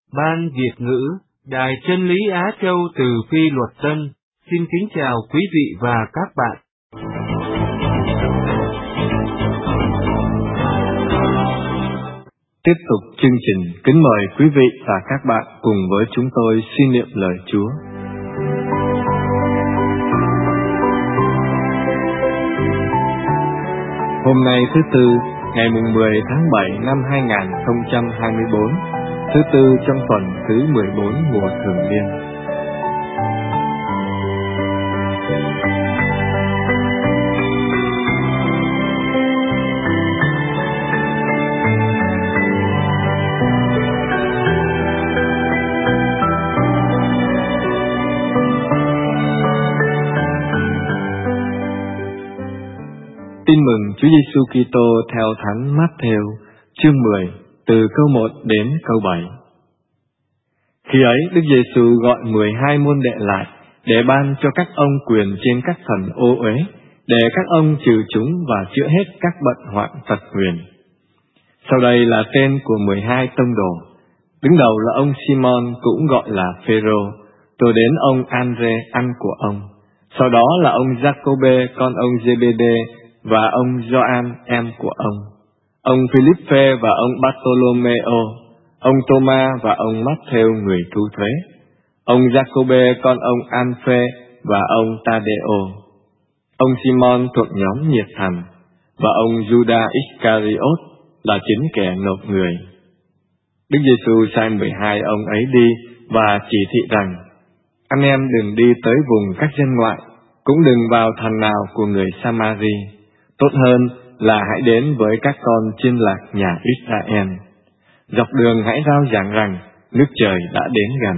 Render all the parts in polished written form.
Ban Việt ngữ, Đài Chân lý Á Châu từ Phi Luật Tân, xin kính chào quý vị và các bạn. Tiếp tục chương trình, kính mời quý vị và các bạn cùng với chúng tôi suy niệm lời Chúa. Hôm nay thứ Tư, ngày 10 tháng 7 năm 2024, thứ Tư trong tuần thứ 14 mùa Thường Niên. Tin mừng Chúa Giêsu Kitô theo Thánh Mát-thêu, chương 10, từ câu 1 đến câu 7. Khi ấy, Đức Giêsu gọi 12 môn đệ lại để ban cho các ông quyền trên các thần ô uế, để các ông trừ chúng và chữa hết các bệnh hoạn tật nguyền. Sau đây là tên của 12 tông đồ. Đứng đầu là ông Simon, cũng gọi là Phêrô, rồi đến ông Andre, anh của ông. Sau đó là ông Giacôbê, con ông Giê-bê-đê, và ông Gioan, em của ông Philippe và ông Bartolomeo, ông Tô-ma và ông Mát-thêu người thu thuế, ông Giacôbê con ông An-phê và ông Ta-đê-ô, ông Simon thuộc nhóm nhiệt thành, và ông Judas Iscariot là chính kẻ nộp người. Đức Giêsu sai 12 ông ấy đi và chỉ thị rằng: anh em đừng đi tới vùng các dân ngoại, cũng đừng vào thành nào của người Sa-ma-ri. Tốt hơn là hãy đến với các con chiên lạc nhà Israel. Dọc đường hãy rao giảng rằng nước trời đã đến gần.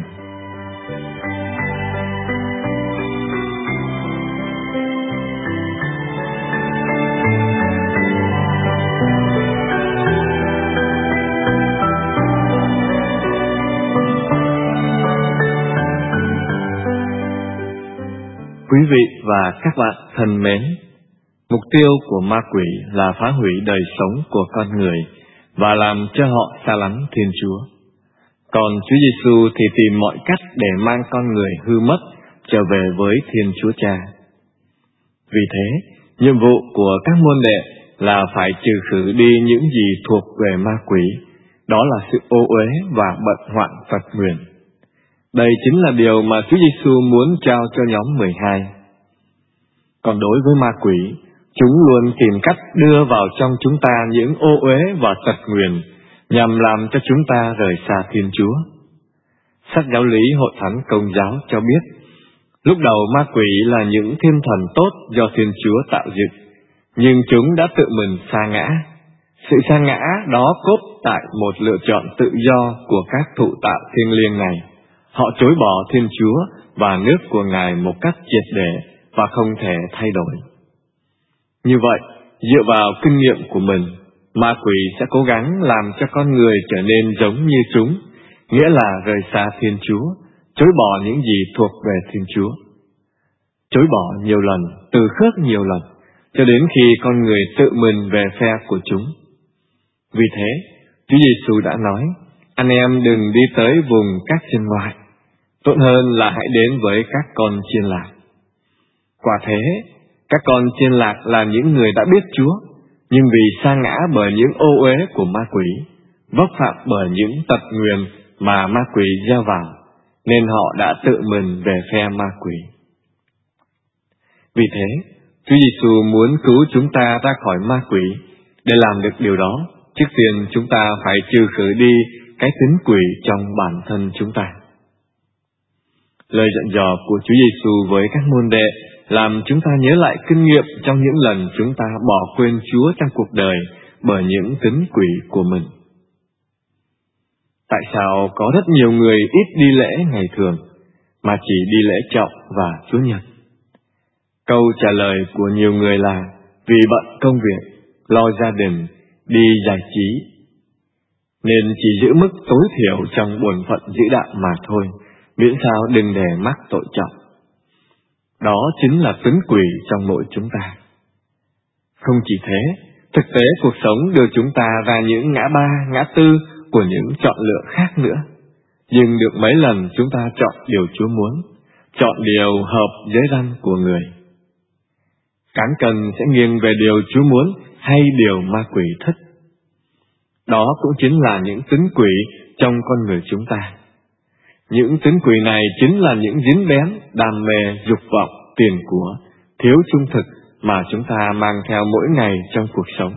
Quý vị và các bạn thân mến, mục tiêu của ma quỷ là phá hủy đời sống của con người và làm cho họ xa lánh Thiên Chúa. Còn Chúa Giêsu thì tìm mọi cách để mang con người hư mất trở về với Thiên Chúa Cha. Vì thế, nhiệm vụ của các môn đệ là phải trừ khử đi những gì thuộc về ma quỷ, đó là sự ô uế và bệnh hoạn tật nguyền. Đây chính là điều mà Chúa Giêsu muốn trao cho nhóm 12. Còn đối với ma quỷ, chúng luôn tìm cách đưa vào trong chúng ta những ô uế và tật nguyền nhằm làm cho chúng ta rời xa Thiên Chúa. Sách Giáo lý Hội Thánh Công giáo cho biết, lúc đầu ma quỷ là những thiên thần tốt do Thiên Chúa tạo dựng, nhưng chúng đã tự mình sa ngã. Sự sa ngã đó cốt tại một lựa chọn tự do của các thụ tạo thiêng liêng này. Họ chối bỏ Thiên Chúa và nước của Ngài một cách triệt để và không thể thay đổi. Như vậy, dựa vào kinh nghiệm của mình, ma quỷ sẽ cố gắng làm cho con người trở nên giống như chúng, nghĩa là rời xa Thiên Chúa, chối bỏ những gì thuộc về Thiên Chúa. Chối bỏ nhiều lần, từ khước nhiều lần, cho đến khi con người tự mình về phe của chúng. Vì thế, Chúa Giêsu đã nói: anh em đừng đi tới vùng các dân ngoại, tốt hơn là hãy đến với các con chiên lạc. Quả thế, các con chiên lạc là những người đã biết Chúa, nhưng vì sa ngã bởi những ô uế của ma quỷ, vấp phạm bởi những tật nguyền mà ma quỷ gieo vào, nên họ đã tự mình về phe ma quỷ. Vì thế, Chúa Giêsu muốn cứu chúng ta ra khỏi ma quỷ. Để làm được điều đó, trước tiên chúng ta phải trừ khử đi cái tính quỷ trong bản thân chúng ta. Lời dặn dò của Chúa Giêsu với các môn đệ làm chúng ta nhớ lại kinh nghiệm trong những lần chúng ta bỏ quên Chúa trong cuộc đời bởi những tính quỷ của mình. Tại sao có rất nhiều người ít đi lễ ngày thường, mà chỉ đi lễ trọng và Chúa Nhật? Câu trả lời của nhiều người là vì bận công việc, lo gia đình, đi giải trí, nên chỉ giữ mức tối thiểu trong bổn phận giữ đạo mà thôi, miễn sao đừng để mắc tội trọng. Đó chính là tính quỷ trong mỗi chúng ta. Không chỉ thế, thực tế cuộc sống đưa chúng ta ra những ngã ba, ngã tư của những chọn lựa khác nữa. nhưng được mấy lần chúng ta chọn điều Chúa muốn, chọn điều hợp giới răn của người. Cán cân sẽ nghiêng về điều Chúa muốn hay điều ma quỷ thích. Đó cũng chính là những tính quỷ trong con người chúng ta. Những tính quỷ này chính là những dính bén, đam mê, dục vọng, tiền của, thiếu trung thực mà chúng ta mang theo mỗi ngày trong cuộc sống.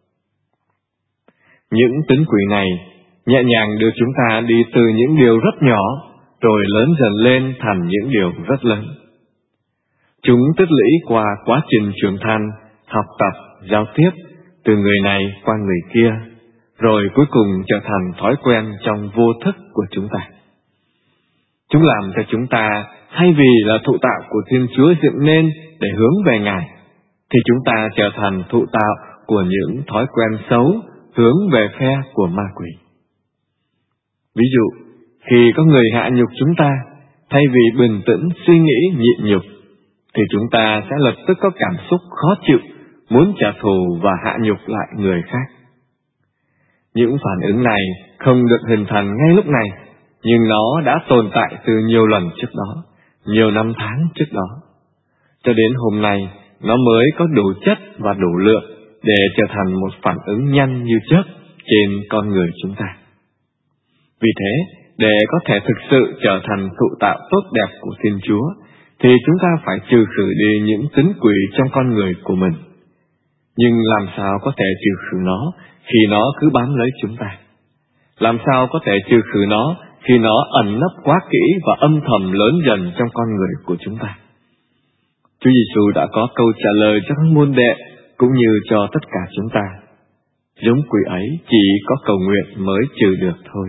Những tính quỷ này nhẹ nhàng đưa chúng ta đi từ những điều rất nhỏ, rồi lớn dần lên thành những điều rất lớn. Chúng tích lũy qua quá trình trưởng thành, học tập, giao tiếp, từ người này qua người kia, rồi cuối cùng trở thành thói quen trong vô thức của chúng ta. Chúng làm cho chúng ta, thay vì là thụ tạo của Thiên Chúa dựng nên để hướng về Ngài, thì chúng ta trở thành thụ tạo của những thói quen xấu hướng về phe của ma quỷ. Ví dụ, khi có người hạ nhục chúng ta, thay vì bình tĩnh suy nghĩ nhịn nhục, thì chúng ta sẽ lập tức có cảm xúc khó chịu, muốn trả thù và hạ nhục lại người khác. Những phản ứng này không được hình thành ngay lúc này, nhưng nó đã tồn tại từ nhiều lần trước đó, nhiều năm tháng trước đó. Cho đến hôm nay, nó mới có đủ chất và đủ lượng để trở thành một phản ứng nhanh như chớp trên con người chúng ta. Vì thế, để có thể thực sự trở thành thụ tạo tốt đẹp của Thiên Chúa, thì chúng ta phải trừ khử đi những tính quỷ trong con người của mình. Nhưng làm sao có thể trừ khử nó khi nó cứ bám lấy chúng ta? Làm sao có thể trừ khử nó khi nó ẩn nấp quá kỹ và âm thầm lớn dần trong con người của chúng ta? Chúa Giêsu đã có câu trả lời cho các môn đệ cũng như cho tất cả chúng ta. Giống quỷ ấy chỉ có cầu nguyện mới trừ được thôi.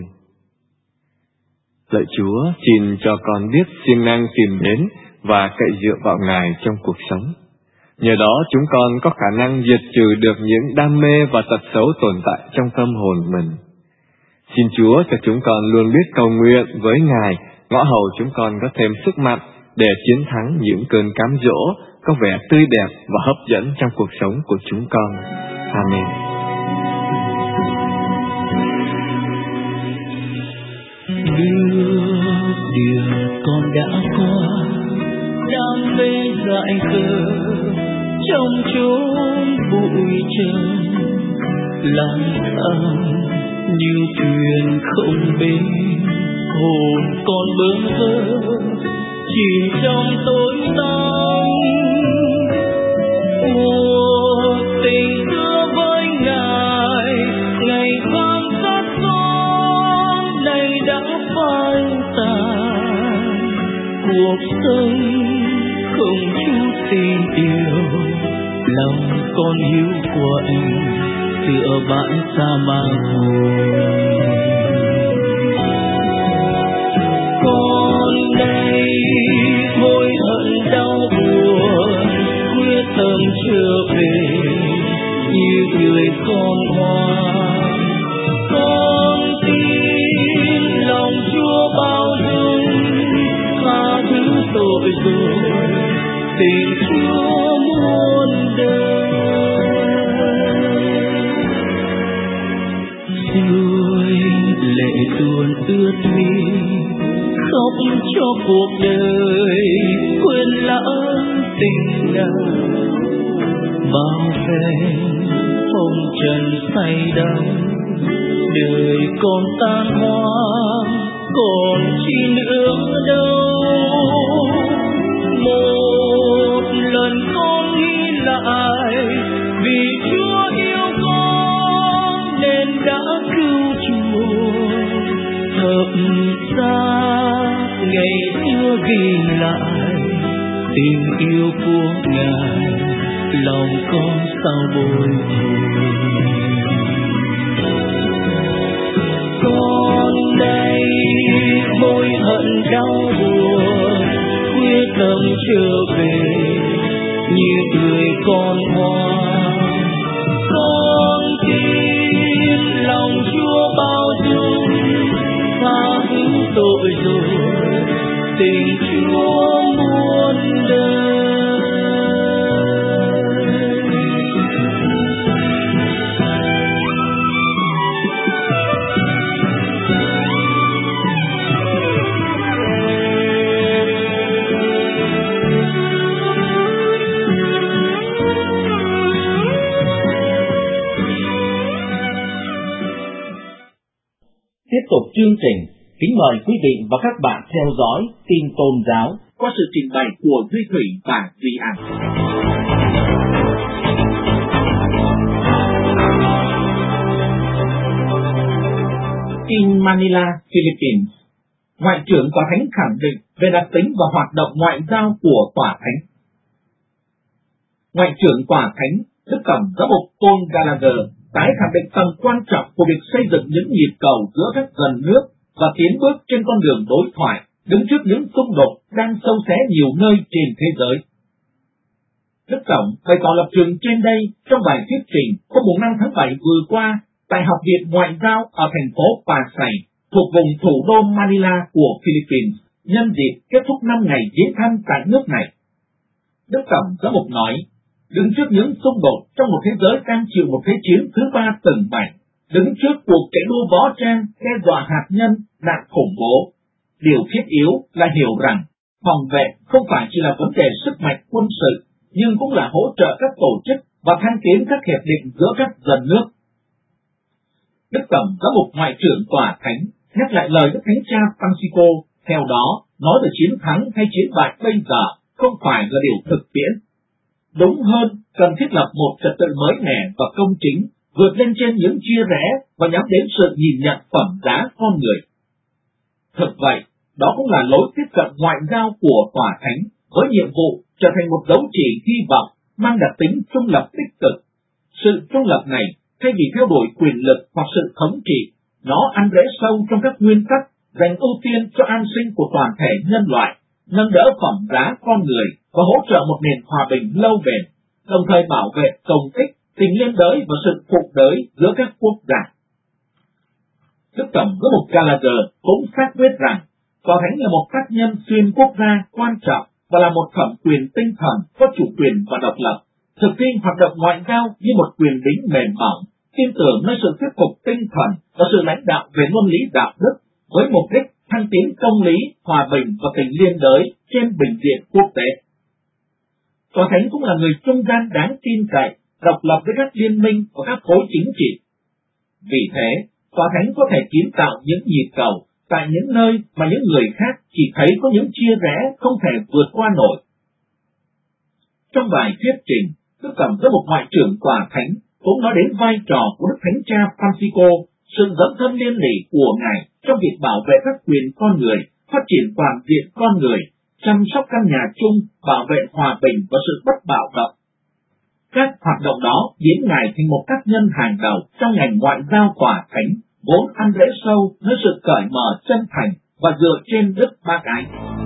Lạy Chúa, xin cho con biết siêng năng tìm đến và cậy dựa vào Ngài trong cuộc sống. Nhờ đó chúng con có khả năng diệt trừ được những đam mê và tật xấu tồn tại trong tâm hồn mình. Xin Chúa cho chúng con luôn biết cầu nguyện với Ngài, ngõ hầu chúng con có thêm sức mạnh để chiến thắng những cơn cám dỗ có vẻ tươi đẹp và hấp dẫn trong cuộc sống của chúng con. Amen. Điều con đã qua, đam mê dại khờ trong chốn bụi trần, lang thang như thuyền không bến, hồn con bơ vơ chìm trong tối tăm. Một tình xưa với Ngài, ngày vang sát son này đã phai tàn. Cuộc sống không chút tình yêu, lòng con hiu quạnh tựa bãi sa mạc hồn. Con đây hối hận đau buồn, quyết tâm trở về như người con ngoan. Con tin lòng Chúa bao dung, tha thứ tội lỗi, tình Chúa muôn đời. Xuôi lệ tuôn ướt mi, khóc cho cuộc đời quên lãng tình nào. Bao phen phong trần say đắm, đời còn tan hoang, còn chi nữa đâu. Một lần con nghĩ lại, vì Chúa yêu con nên đã cứu chuộc. Thậm ra ngày xưa ghi lại tình yêu của Ngài, lòng con sao bồi hồi. Con đây hối hận đau buồn, quyết tâm trở về như người con ngoan. Con tin lòng Chúa bao dung, tha thứ tội lỗi, tình Chúa muôn đời. chương trình, kính mời quý vị và các bạn theo dõi tin tôn giáo qua sự trình bày của Duy Thủy và Duy An. In Manila, Philippines, Ngoại trưởng Tòa Thánh khẳng định về đặc tính và hoạt động ngoại giao của Tòa Thánh. Ngoại trưởng Tòa Thánh, Đức Tổng Giám mục Paul Gallagher tái khẳng định tầm quan trọng của việc xây dựng những nhịp cầu giữa các dân nước và tiến bước trên con đường đối thoại, đứng trước những xung đột đang xâu xé nhiều nơi trên thế giới. Đức Tổng bày tỏ lập trường trên đây trong bài thuyết trình hôm 5 tháng 7 vừa qua tại Học viện Ngoại giao ở thành phố Pasay, thuộc vùng thủ đô Manila của Philippines, nhân dịp kết thúc 5 ngày viếng thăm tại nước này. Đức Tổng Giám mục nói, đứng trước những xung đột trong một thế giới đang chịu một thế chiến thứ 3 từng bành, đứng trước cuộc chạy đua võ trang, đe dọa hạt nhân, nạn khủng bố, điều thiết yếu là hiểu rằng phòng vệ không phải chỉ là vấn đề sức mạnh quân sự, nhưng cũng là hỗ trợ các tổ chức và thăng tiến các hiệp định giữa các dân nước. Đức Tổng Giám mục Ngoại trưởng Tòa Thánh nhắc lại lời Đức Thánh Cha Francisco, theo đó, nói về chiến thắng hay chiến bại bây giờ không phải là điều thực tiễn. Đúng hơn, cần thiết lập một trật tự mới mẻ và công chính, vượt lên trên những chia rẽ và nhắm đến sự nhìn nhận phẩm giá con người. Thực vậy, đó cũng là lối tiếp cận ngoại giao của Tòa Thánh, với nhiệm vụ trở thành một dấu chỉ hy vọng mang đặc tính trung lập tích cực. Sự trung lập này, thay vì theo đuổi quyền lực hoặc sự thống trị, nó ăn rễ sâu trong các nguyên tắc dành ưu tiên cho an sinh của toàn thể nhân loại, nâng đỡ phẩm giá con người và hỗ trợ một nền hòa bình lâu bền, đồng thời bảo vệ công ích, tình liên đới và sự phục đới giữa các quốc gia. Đức Tổng Giám mục Gallagher cũng xác quyết rằng Tòa Thánh là một tác nhân xuyên quốc gia quan trọng và là một thẩm quyền tinh thần có chủ quyền và độc lập, thực thi hoạt động ngoại giao như một quyền lính mềm mỏng, tin tưởng nơi sự thuyết phục tinh thần và sự lãnh đạo về luân lý đạo đức, với mục đích thăng tiến công lý, hòa bình và tình liên đới trên bình diện quốc tế. Tòa Thánh cũng là người trung gian đáng tin cậy, độc lập với các liên minh và các khối chính trị. Vì thế, Tòa Thánh có thể kiến tạo những nhịp cầu tại những nơi mà những người khác chỉ thấy có những chia rẽ không thể vượt qua nổi. Trong bài thuyết trình, Đức Tổng Giám mục Ngoại trưởng Tòa Thánh cũng nói đến vai trò của Đức Thánh Cha Francisco, sự dấn thân liên lỉ của Ngài trong việc bảo vệ các quyền con người, phát triển toàn diện con người, chăm sóc căn nhà chung, bảo vệ hòa bình và sự bất bạo động. Các hoạt động đó biến Ngài thành một tác nhân hàng đầu trong ngành ngoại giao Tòa Thánh, vốn ăn rễ sâu nơi sự cởi mở chân thành và dựa trên đức bác ái.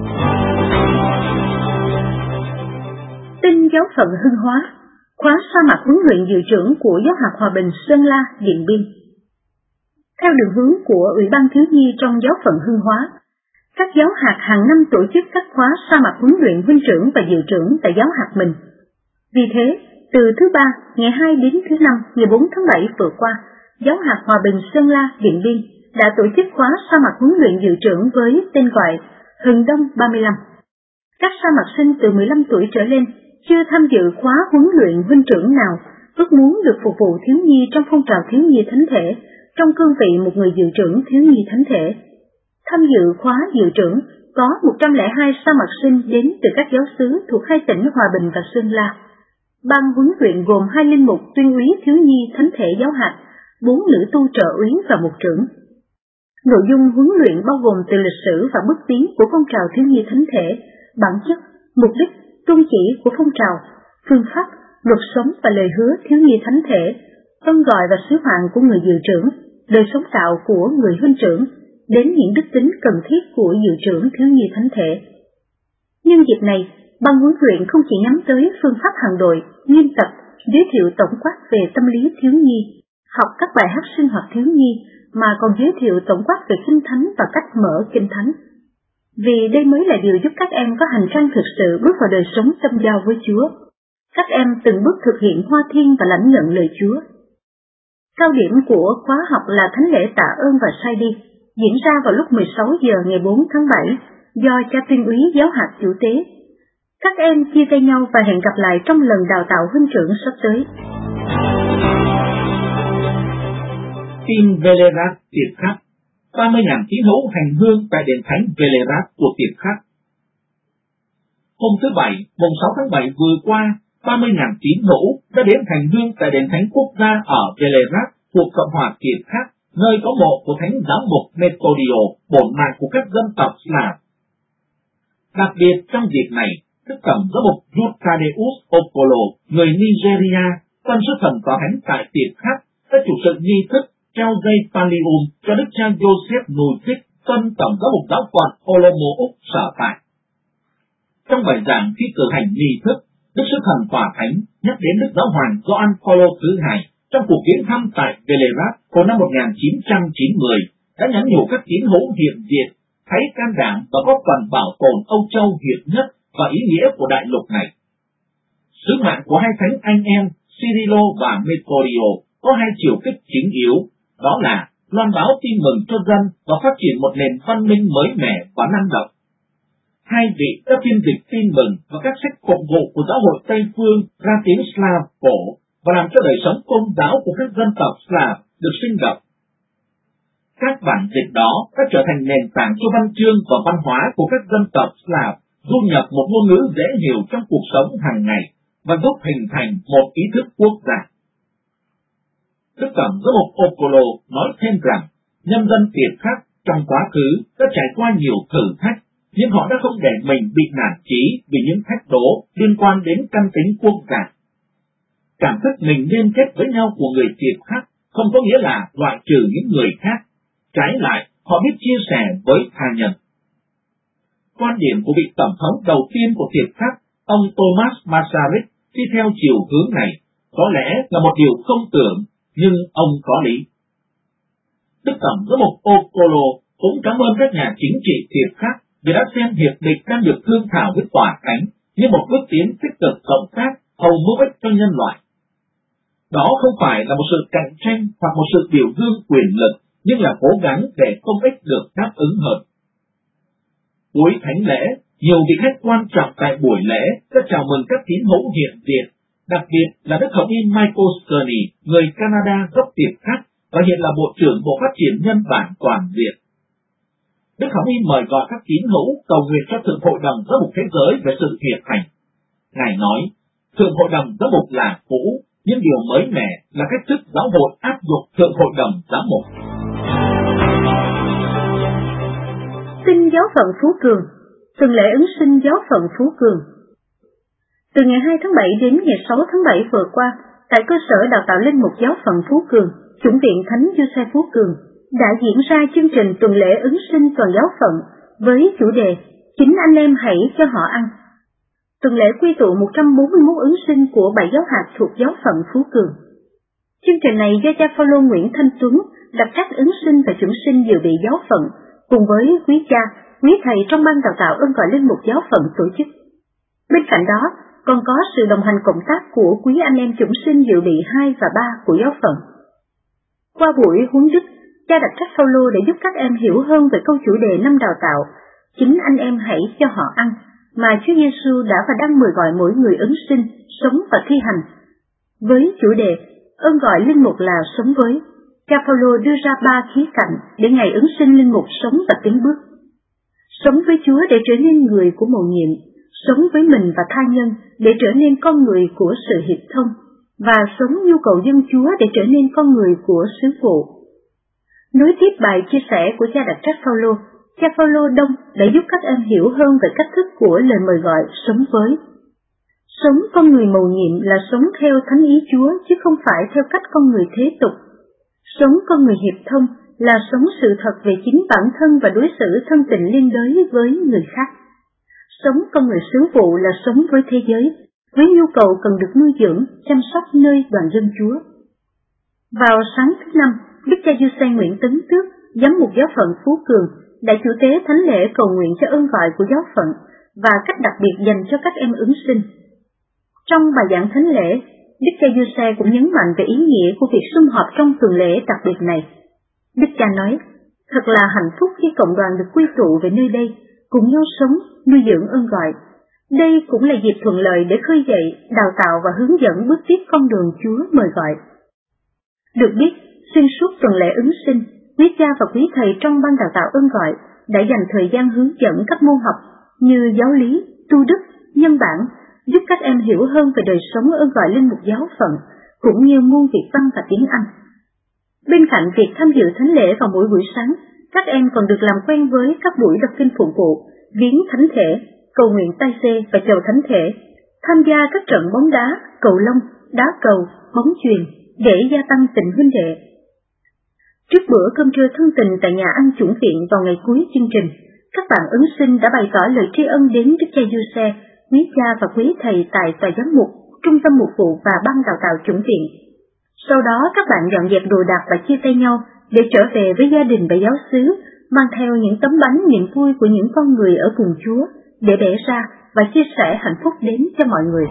Tin giáo phận Hưng Hóa, khóa sa mạc huấn luyện dự trưởng của Giáo hạt Hòa Bình Sơn La, Điện Biên. Theo đường hướng của Ủy ban Thiếu nhi trong giáo phận Hưng Hóa, các giáo hạt hàng năm tổ chức các khóa sa mạc huấn luyện huynh trưởng và dự trưởng tại giáo hạt mình. Vì thế, từ thứ Ba, ngày 2 đến thứ Năm, ngày 4 tháng 7 vừa qua, Giáo hạt Hòa Bình Sơn La, Điện Biên đã tổ chức khóa sa mạc huấn luyện dự trưởng với tên gọi Hừng Đông 35. Các sa mạc sinh từ 15 tuổi trở lên chưa tham dự khóa huấn luyện huynh trưởng nào ước muốn được phục vụ thiếu nhi trong phong trào thiếu nhi thánh thể trong cương vị một người dự trưởng thiếu nhi thánh thể. Tham dự khóa dự trưởng có 102 sa mạc sinh đến từ các giáo xứ thuộc 2 tỉnh Hòa Bình và Sơn La. Ban huấn luyện gồm 2 linh mục tuyên úy thiếu nhi thánh thể giáo hạt, 4 nữ tu trợ úy và mục trưởng. Nội dung huấn luyện bao gồm từ lịch sử và bước tiến của phong trào thiếu nhi thánh thể, bản chất, mục đích, tôn chỉ của phong trào, phương pháp, luật sống và lời hứa thiếu nhi thánh thể, tên gọi và sứ mạng của người dự trưởng, đời sống đạo của người huynh trưởng, đến những đức tính cần thiết của dự trưởng thiếu nhi thánh thể. Nhân dịp này, ban huấn luyện không chỉ nhắm tới phương pháp hàng đội, nghiêm tập, giới thiệu tổng quát về tâm lý thiếu nhi, học các bài hát sinh hoạt thiếu nhi, mà còn giới thiệu tổng quát về kinh thánh và cách mở kinh thánh. Vì đây mới là điều giúp các em có hành trang thực sự bước vào đời sống tâm giao với Chúa. Các em từng bước thực hiện hoa thiên và lãnh nhận lời Chúa. Cao điểm của khóa học là thánh lễ tạ ơn và sai đi, diễn ra vào lúc 16 giờ ngày 4 tháng 7 do cha tuyên úy giáo hạt chủ tế. Các em chia tay nhau và hẹn gặp lại trong lần đào tạo huynh trưởng sắp tới. Tin Velerat Tiệp Khắc, 30.000 tín hữu hành hương tại đền thánh Velerat của Tiệp Khắc. Hôm thứ Bảy, mùng 6 tháng 7 vừa qua, 30.000 tín hữu đã đến hành hương tại đền thánh quốc gia ở Velerat thuộc Cộng hòa Tiệp Khắc, nơi có mộ của thánh giáo mục Methodio, bổn mạng của các dân tộc Slav. Đặc biệt trong dịp này, Đức Tổng giám mục Thaddeus Okolo, người Nigeria, tân sứ thần tòa thánh tại Tiệp Khắc, đã chủ sự nghi thức trao dây Pallium cho Đức cha Joseph Nuzik, tân tổng giám mục giáo phận Olomouc sở tại. Trong bài giảng khi cử hành nghi thức, Đức sứ thần tòa thánh nhắc đến Đức giáo hoàng Gioan Paulo thứ hai trong cuộc viếng thăm tại Velerat vào năm 1990 đã nhắn nhủ các tín hữu hiện diện hãy can đảm và góp phần bảo tồn Âu Châu hiệp nhất và ý nghĩa của đại lục này. Sứ mạng của hai thánh anh em Cyrilo và Methodio có hai chiều kích chính yếu, đó là loan báo tin mừng cho dân và phát triển một nền văn minh mới mẻ và năng động. Hai vị đã phiên dịch tin mừng và các sách phục vụ của giáo hội Tây Phương ra tiếng Slav cổ và làm cho đời sống tôn giáo của các dân tộc Slav được sinh động. Các bản dịch đó đã trở thành nền tảng cho văn chương và văn hóa của các dân tộc Slav, du nhập một ngôn ngữ dễ hiểu trong cuộc sống hàng ngày và giúp hình thành một ý thức quốc gia. Đức Tổng giám mục Okolo nói thêm rằng, nhân dân Tiệp Khắc trong quá khứ đã trải qua nhiều thử thách, nhưng họ đã không để mình bị nản chí vì những thách đố liên quan đến căn tính quốc gia. Cảm thức mình liên kết với nhau của người Tiệp Khắc không có nghĩa là loại trừ những người khác, trái lại họ biết chia sẻ với tha nhân. Quan điểm của vị tổng thống đầu tiên của Tiệp Khắc, ông Thomas Masaryk, đi theo chiều hướng này, có lẽ là một điều không tưởng, nhưng ông có lý. Đức Tổng giám mục Okolo cũng cảm ơn các nhà chính trị Tiệp Khắc vì đã xem hiệp định đang được thương thảo với tòa thánh như một bước tiến tích cực cộng tác hầu mưu ích cho nhân loại. Đó không phải là một sự cạnh tranh hoặc một sự biểu dương quyền lực, nhưng là cố gắng để công ích được đáp ứng hơn. Cuối thánh lễ, nhiều vị khách quan trọng tại buổi lễ đã chào mừng các tín hữu hiện diện, đặc biệt là Đức Hồng y Michael Stoney, người Canada gốc Tiệp Khắc và hiện là Bộ trưởng Bộ Phát triển Nhân bản toàn diện. Đức Hồng y mời gọi các tín hữu cầu nguyện cho Thượng Hội đồng Giám mục Thế giới về sự hiệp hành. Ngài nói, Thượng Hội đồng Giám mục là cũ, nhưng điều mới mẻ là cách thức giáo hội áp dụng Thượng Hội đồng Giám mục. Tin giáo phận Phú Cường, tuần lễ ứng sinh giáo phận Phú Cường. Từ ngày 2 tháng 7 đến ngày 6 tháng 7 vừa qua, tại cơ sở đào tạo linh mục giáo phận Phú Cường, Chủng viện Thánh Giuse Phú Cường, đã diễn ra chương trình tuần lễ ứng sinh toàn giáo phận với chủ đề Chính anh em hãy cho họ ăn. Tuần lễ quy tụ 141 ứng sinh của 7 giáo hạt thuộc giáo phận Phú Cường. Chương trình này do cha Phaolô Nguyễn Thanh Tuấn, đặc trách ứng sinh và chuẩn sinh dự bị giáo phận, cùng với quý cha, quý thầy trong ban đào tạo ơn gọi linh mục giáo phận tổ chức. Bên cạnh đó, còn có sự đồng hành cộng tác của quý anh em chủng sinh dự bị 2 và 3 của giáo phận. Qua buổi huấn đức, cha đặc trách Phaolô để giúp các em hiểu hơn về câu chủ đề năm đào tạo, Chính anh em hãy cho họ ăn, mà Chúa Giêsu đã và đang mời gọi mỗi người ứng sinh, sống và thi hành. Với chủ đề ơn gọi linh mục là sống với, cha Phaolô đưa ra 3 khía cạnh để ngày ứng sinh linh mục sống và tiến bước. Sống với Chúa để trở nên người của mầu nhiệm, sống với mình và tha nhân để trở nên con người của sự hiệp thông, và sống nhu cầu dân Chúa để trở nên con người của sứ phụ. Nối tiếp bài chia sẻ của cha đặc trách Phaolô, cha Phaolô Đông đã giúp các em hiểu hơn về cách thức của lời mời gọi sống với. Sống con người mầu nhiệm là sống theo thánh ý Chúa chứ không phải theo cách con người thế tục. Sống con người hiệp thông là sống sự thật về chính bản thân và đối xử thân tình liên đới với người khác. Sống con người sứ vụ là sống với thế giới, với nhu cầu cần được nuôi dưỡng, chăm sóc nơi đoàn dân Chúa. Vào sáng thứ Năm, Đức cha Giuse Nguyễn Tấn Tước, giám mục giáo phận Phú Cường, đã chủ tế thánh lễ cầu nguyện cho ơn gọi của giáo phận và cách đặc biệt dành cho các em ứng sinh. Trong bài giảng thánh lễ, Đức cha Giuse cũng nhấn mạnh về ý nghĩa của việc sum họp trong tuần lễ đặc biệt này. Đức cha nói, thật là hạnh phúc khi cộng đoàn được quy tụ về nơi đây, cùng nhau sống, nuôi dưỡng ơn gọi. Đây cũng là dịp thuận lợi để khơi dậy, đào tạo và hướng dẫn bước tiếp con đường Chúa mời gọi. Được biết, xuyên suốt tuần lễ ứng sinh, quý cha và quý thầy trong ban đào tạo ơn gọi đã dành thời gian hướng dẫn các môn học như giáo lý, tu đức, nhân bản, giúp các em hiểu hơn về đời sống ơn gọi linh mục giáo phận, cũng như môn Việt văn và tiếng Anh. Bên cạnh việc tham dự thánh lễ vào mỗi buổi sáng, các em còn được làm quen với các buổi đọc kinh phụ vụ, viếng thánh thể, cầu nguyện tay xê và chầu thánh thể, tham gia các trận bóng đá, cầu lông, đá cầu, bóng chuyền để gia tăng tình huynh đệ. Trước bữa cơm trưa thân tình tại nhà ăn chủng viện vào ngày cuối chương trình, các bạn ứng sinh đã bày tỏ lời tri ân đến Đức cha Giuse, quý cha và quý thầy tại tòa giám mục, trung tâm mục vụ và ban đào tạo chủng viện. Sau đó các bạn dọn dẹp đồ đạc và chia tay nhau để trở về với gia đình và giáo xứ, mang theo những tấm bánh niềm vui của những con người ở cùng Chúa để bẻ ra và chia sẻ hạnh phúc đến cho mọi người.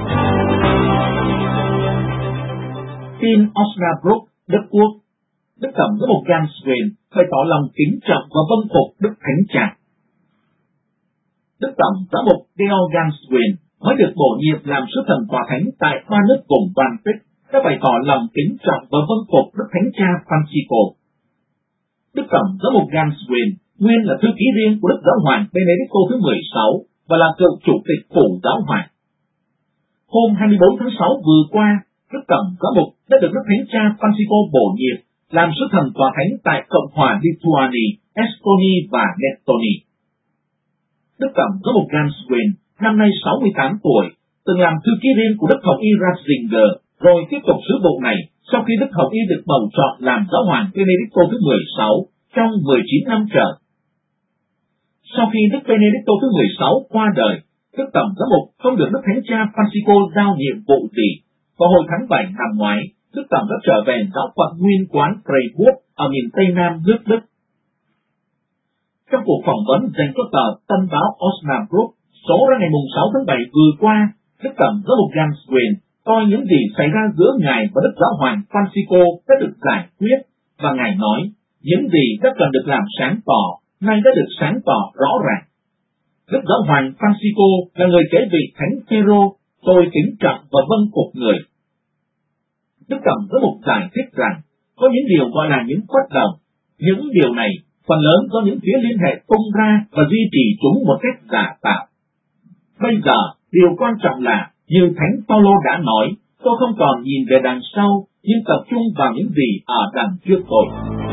In Osnabrück, Đức Quốc, Đức Tổng giám mục Jan Swin bày tỏ lòng kính trọng và vâng phục Đức Thánh Cha. Đức Tổng giám mục Georg Jan Swin mới được bổ nhiệm làm sứ thần tòa thánh tại ba nước vùng Baltic đã bày tỏ lòng kính trọng và vâng phục Đức Thánh Cha Francisco. Đức Tổng giám mục Jan Swin nguyên là thư ký riêng của Đức Giáo hoàng Benedicto thứ 16 và là cựu chủ tịch phủ giáo hoàng. Hôm 24 tháng 6 vừa qua, Đức Tổng giám mục đã được Đức Thánh Cha Francisco bổ nhiệm làm sứ thần tòa thánh tại Cộng hòa Lithuania, Estonia và Estonia. Đức Tổng giám mục Jan Swin năm nay 68 tuổi, từng làm thư ký riêng của Đức Hồng Y Ratzinger, rồi tiếp tục sứ vụ này sau khi Đức Hồng Y được bầu chọn làm Giáo hoàng Benedicto thứ 16 trong 19 năm trời. Sau khi Đức Benedicto thứ 16 qua đời, Đức Tổng giám mục không được Đức Thánh Cha Francisco giao nhiệm vụ gì. Vào hồi tháng 7 năm ngoái, Đức Tổng đã trở về giáo phận nguyên quán Freiburg ở miền Tây Nam nước Đức. Trong cuộc phỏng vấn dành cho tờ Tân báo Osnabrück số ra ngày 6 tháng 7 vừa qua, Đức Tổng giám mục Jan Swin coi những gì xảy ra giữa Ngài và Đức Giáo hoàng Francisco đã được giải quyết, và Ngài nói, những gì đã cần được làm sáng tỏ, nay đã được sáng tỏ rõ ràng. Đức Giáo hoàng Francisco là người kế vị Thánh Phêrô, tôi kính trọng và vâng phục người. Đức Tổng giám mục giải thích rằng, có những điều gọi là những bất đồng. Những điều này phần lớn do những phía liên hệ tung ra và duy trì chúng một cách giả tạo. Bây giờ, điều quan trọng là, như Thánh Phaolô đã nói, tôi không còn nhìn về đằng sau, nhưng tập trung vào những gì ở đằng trước tôi.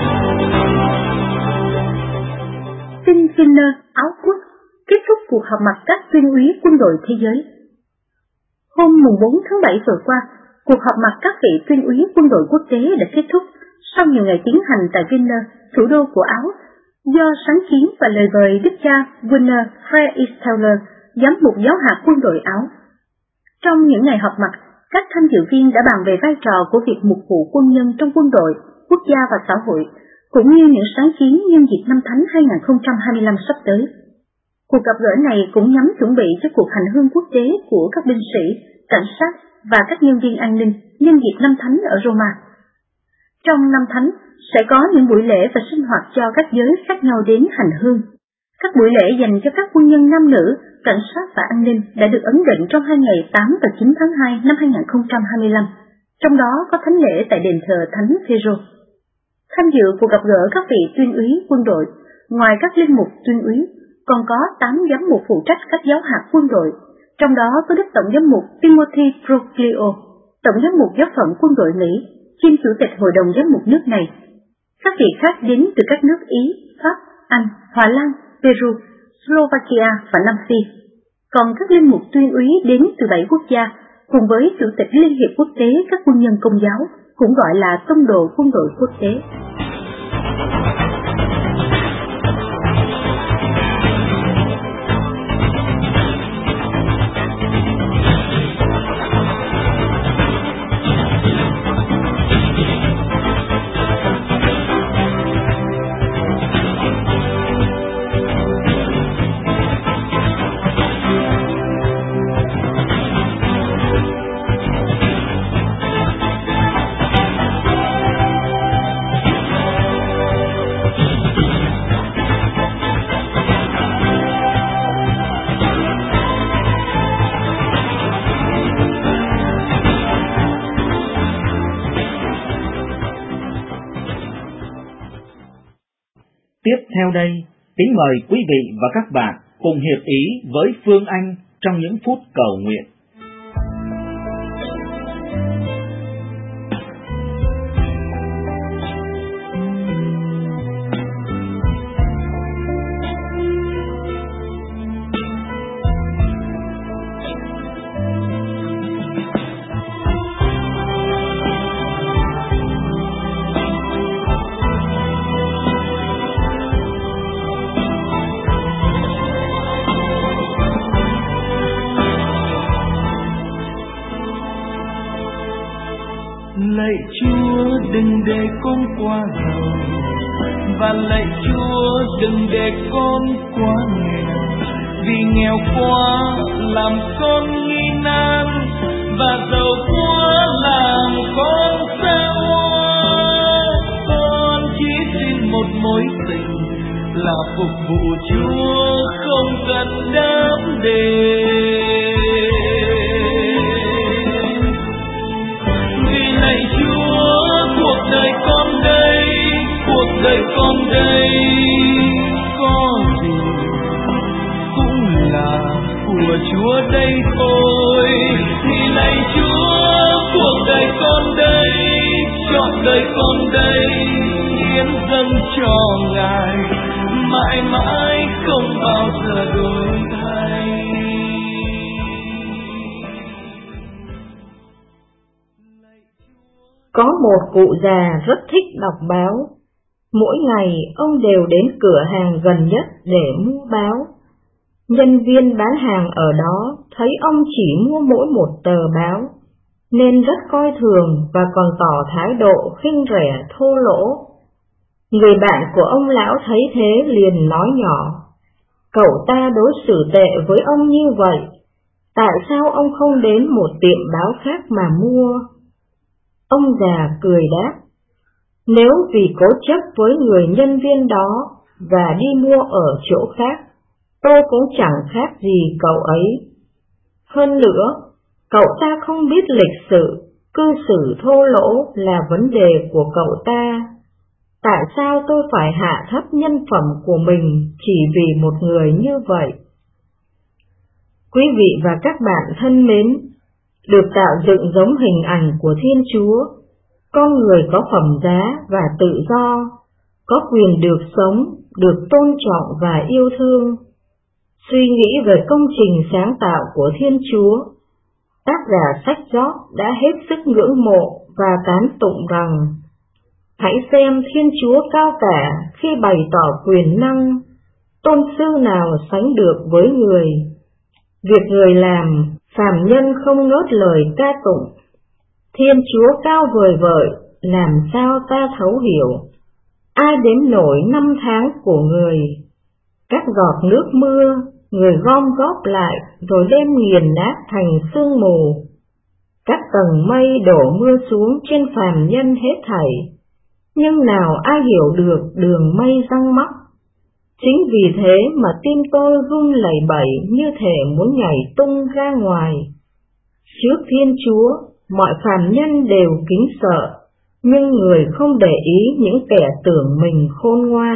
Tin Wiener, Áo Quốc, kết thúc cuộc họp mặt các tuyên úy quân đội thế giới. Hôm 4 tháng 7 vừa qua, cuộc họp mặt các vị tuyên úy quân đội quốc tế đã kết thúc sau nhiều ngày tiến hành tại Wiener, thủ đô của Áo, do sáng kiến và lời mời Đức cha Werner Freisteller, giám mục giáo hạt quân đội Áo. Trong những ngày họp mặt, các tham dự viên đã bàn về vai trò của việc mục vụ quân nhân trong quân đội, quốc gia và xã hội, cũng như những sáng kiến nhân dịp năm Thánh 2025 sắp tới. Cuộc gặp gỡ này cũng nhằm chuẩn bị cho cuộc hành hương quốc tế của các binh sĩ, cảnh sát và các nhân viên an ninh nhân dịp năm Thánh ở Roma. Trong năm Thánh sẽ có những buổi lễ và sinh hoạt cho các giới khác nhau đến hành hương. Các buổi lễ dành cho các quân nhân nam nữ, cảnh sát và an ninh đã được ấn định trong 2 ngày 8 và 9 tháng 2 năm 2025, trong đó có thánh lễ tại đền thờ Thánh Phêrô. Tham dự cuộc gặp gỡ các vị tuyên úy quân đội, ngoài các linh mục tuyên úy, còn có 8 giám mục phụ trách các giáo hạt quân đội, trong đó có Đức Tổng giám mục Timothy Broglio, Tổng giám mục giáo phận quân đội Mỹ, kiêm chủ tịch Hội đồng giám mục nước này. Các vị khác đến từ các nước Ý, Pháp, Anh, Hà Lan, Peru, Slovakia và Nam Phi. Còn các linh mục tuyên úy đến từ 7 quốc gia, cùng với Chủ tịch Liên hiệp Quốc tế các quân nhân Công giáo, cũng gọi là tông đồ quân đội quốc tế. tiếp theo đây, kính mời quý vị và các bạn cùng hiệp ý với Phương Anh trong những phút cầu nguyện. Lạy Chúa đừng để con qua giàu, và lạy Chúa đừng để con quá nghèo, vì nghèo quá làm con nghi nan, và giàu quá làm con xa hoa. Con chỉ xin một mối tình là phục vụ Chúa không cần đam đền. Lạy Chúa, cuộc đời con đây, cuộc đời con đây, có gì cũng là của Chúa đây thôi. Thì lạy Chúa, cuộc đời con đây, trọn đời con đây, hiến dâng cho Ngài, mãi mãi không bao giờ đổi thay. Có một cụ già rất thích đọc báo. Mỗi ngày ông đều đến cửa hàng gần nhất để mua báo. Nhân viên bán hàng ở đó thấy ông chỉ mua mỗi một tờ báo, nên rất coi thường và còn tỏ thái độ khinh rẻ thô lỗ. Người bạn của ông lão thấy thế liền nói nhỏ: "Cậu ta đối xử tệ với ông như vậy, tại sao ông không đến một tiệm báo khác mà mua?" Ông già cười đáp: "Nếu vì cố chấp với người nhân viên đó và đi mua ở chỗ khác, tôi cũng chẳng khác gì cậu ấy. Hơn nữa, cậu ta không biết lịch sự, cư xử thô lỗ là vấn đề của cậu ta. Tại sao tôi phải hạ thấp nhân phẩm của mình chỉ vì một người như vậy?" Quý vị và các bạn thân mến, được tạo dựng giống hình ảnh của Thiên Chúa, con người có phẩm giá và tự do, có quyền được sống, được tôn trọng và yêu thương. Suy nghĩ về công trình sáng tạo của Thiên Chúa, tác giả sách Job đã hết sức ngưỡng mộ và tán tụng rằng: "Hãy xem Thiên Chúa cao cả khi bày tỏ quyền năng, tôn sư nào sánh được với người. Việc người làm, phàm nhân không ngớt lời ca tụng. Thiên Chúa cao vời vợi, làm sao ta thấu hiểu? Ai đếm nổi năm tháng của người? Các giọt nước mưa, người gom góp lại rồi đem nghiền nát thành sương mù. Các tầng mây đổ mưa xuống trên phàm nhân hết thảy, nhưng nào ai hiểu được đường mây răng móc? Chính vì thế mà tim tôi run lẩy bẩy như thể muốn nhảy tung ra ngoài. Trước Thiên Chúa, mọi phàm nhân đều kính sợ, nhưng người không để ý những kẻ tưởng mình khôn ngoan.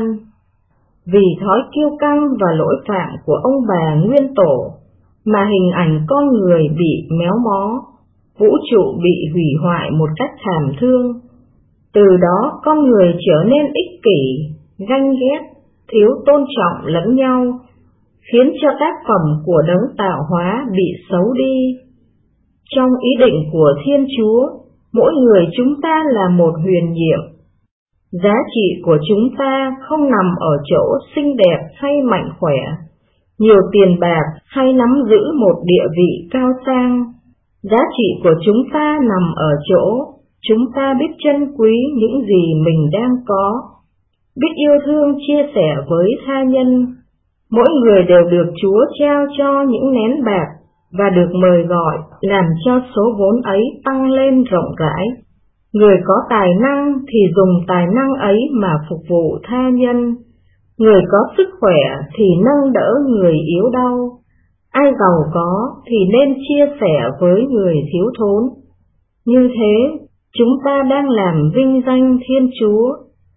Vì thói kiêu căng và lỗi phạm của ông bà nguyên tổ, mà hình ảnh con người bị méo mó, vũ trụ bị hủy hoại một cách thảm thương. Từ đó con người trở nên ích kỷ, ganh ghét, thiếu tôn trọng lẫn nhau, khiến cho tác phẩm của đấng tạo hóa bị xấu đi. Trong ý định của Thiên Chúa, mỗi người chúng ta là một huyền nhiệm. Giá trị của chúng ta không nằm ở chỗ xinh đẹp hay mạnh khỏe, nhiều tiền bạc hay nắm giữ một địa vị cao sang. Giá trị của chúng ta nằm ở chỗ chúng ta biết trân quý những gì mình đang có, biết yêu thương chia sẻ với tha nhân. Mỗi người đều được Chúa trao cho những nén bạc và được mời gọi làm cho số vốn ấy tăng lên rộng rãi. Người có tài năng thì dùng tài năng ấy mà phục vụ tha nhân. Người có sức khỏe thì nâng đỡ người yếu đau. Ai giàu có thì nên chia sẻ với người thiếu thốn. Như thế, chúng ta đang làm vinh danh Thiên Chúa.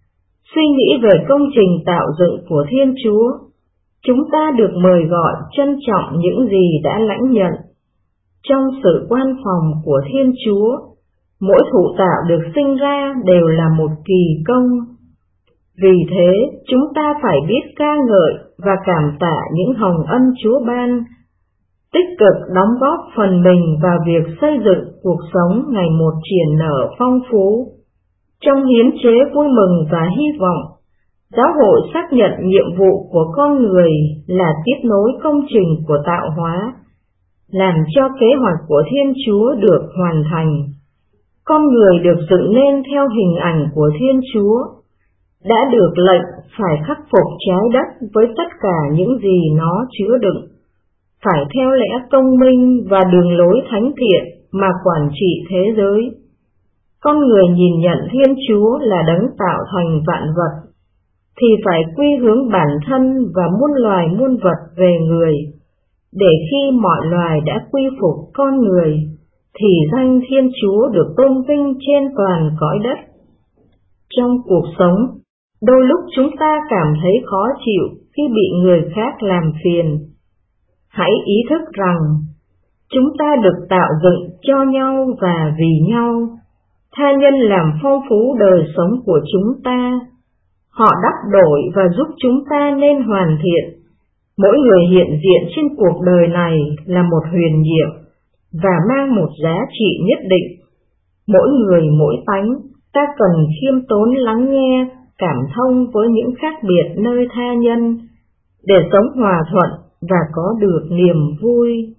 Suy nghĩ về công trình tạo dựng của Thiên Chúa, chúng ta được mời gọi trân trọng những gì đã lãnh nhận. Trong sự quan phòng của Thiên Chúa, mỗi thụ tạo được sinh ra đều là một kỳ công. Vì thế, chúng ta phải biết ca ngợi và cảm tạ những hồng ân Chúa ban, tích cực đóng góp phần mình vào việc xây dựng cuộc sống ngày một triển nở phong phú. Trong hiến chế vui mừng và hy vọng, Giáo hội xác nhận nhiệm vụ của con người là tiếp nối công trình của tạo hóa, làm cho kế hoạch của Thiên Chúa được hoàn thành. Con người được dựng nên theo hình ảnh của Thiên Chúa, đã được lệnh phải khắc phục trái đất với tất cả những gì nó chứa đựng, phải theo lẽ công minh và đường lối thánh thiện mà quản trị thế giới. Con người nhìn nhận Thiên Chúa là đấng tạo thành vạn vật, thì phải quy hướng bản thân và muôn loài muôn vật về người, để khi mọi loài đã quy phục con người, thì danh Thiên Chúa được tôn vinh trên toàn cõi đất. Trong cuộc sống, đôi lúc chúng ta cảm thấy khó chịu khi bị người khác làm phiền. Hãy ý thức rằng, chúng ta được tạo dựng cho nhau và vì nhau. Tha nhân làm phong phú đời sống của chúng ta. Họ đắp đổi và giúp chúng ta nên hoàn thiện. Mỗi người hiện diện trên cuộc đời này là một huyền nhiệm và mang một giá trị nhất định. Mỗi người mỗi tánh, ta cần khiêm tốn lắng nghe, cảm thông với những khác biệt nơi tha nhân, để sống hòa thuận và có được niềm vui.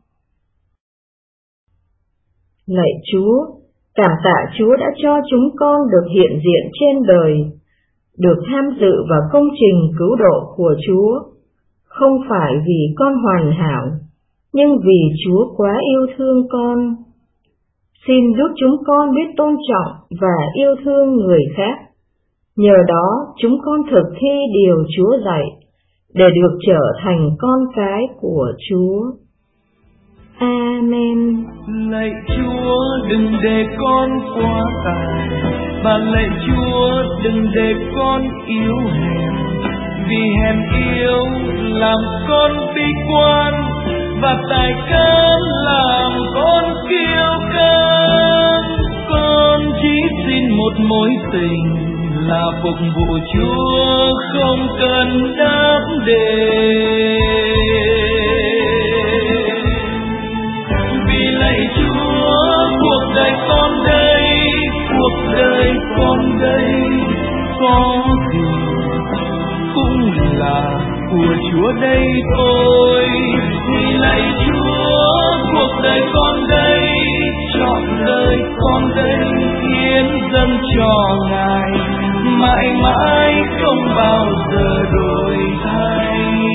Lạy Chúa, cảm tạ Chúa đã cho chúng con được hiện diện trên đời, được tham dự vào công trình cứu độ của Chúa, không phải vì con hoàn hảo, nhưng vì Chúa quá yêu thương con. Xin giúp chúng con biết tôn trọng và yêu thương người khác. Nhờ đó chúng con thực thi điều Chúa dạy, để được trở thành con cái của Chúa. Amen. Lạy Chúa, đừng để con quá tài, và lạy Chúa, đừng để con yếu hèn, vì hèn yếu làm con bi quan, và tài cán làm con kiêu căng. Con chỉ xin một mối tình là phục vụ Chúa, không cần đáp đền. Vì lạy Chúa, cuộc đời con đây, cuộc đời con đây, có gì cũng là của Chúa đây thôi. Vì lạy Chúa, cuộc đời con đây, trọn đời con đây, hiến dâng cho Ngài, mãi mãi không bao giờ đổi thay.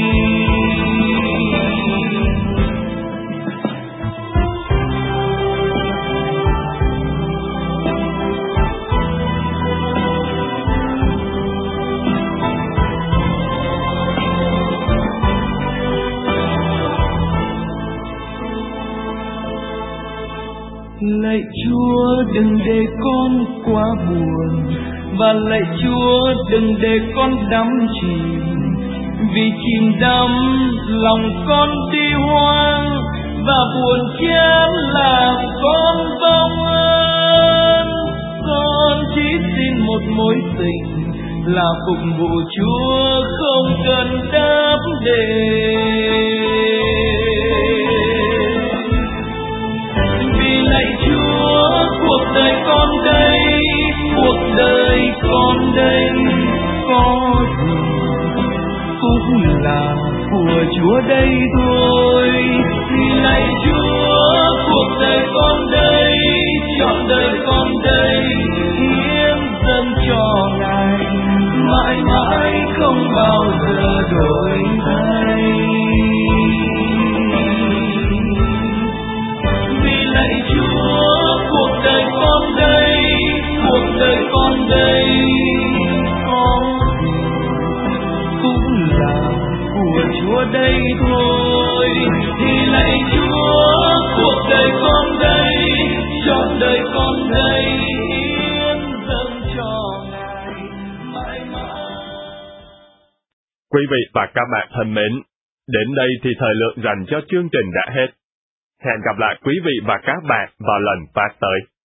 Lạy Chúa, đừng để con quá buồn, và lạy Chúa, đừng để con đắm chìm, vì chìm đắm lòng con đi hoang, và buồn chán làm con vong ơn. Con chỉ xin một mối tình là phục vụ Chúa, không cần đáp đền. Lạy Chúa, cuộc đời con đây, cuộc đời con đây, có gì cũng là của Chúa đây thôi. Thì lạy Chúa, cuộc đời con đây, trọn đời con đây, hiến dâng cho Ngài, mãi mãi không bao giờ đổi thay. Lạy Chúa, cuộc đời con đây, cuộc đời con đây, có gì cũng là của Chúa đây thôi. Thì lạy Chúa, cuộc đời con đây, trọn đời con đây, hiến dâng cho Ngài, mãi mãi Quý vị và các bạn thân mến, đến đây thì thời lượng dành cho chương trình đã hết. Hẹn gặp lại quý vị và các bạn vào lần phát tới.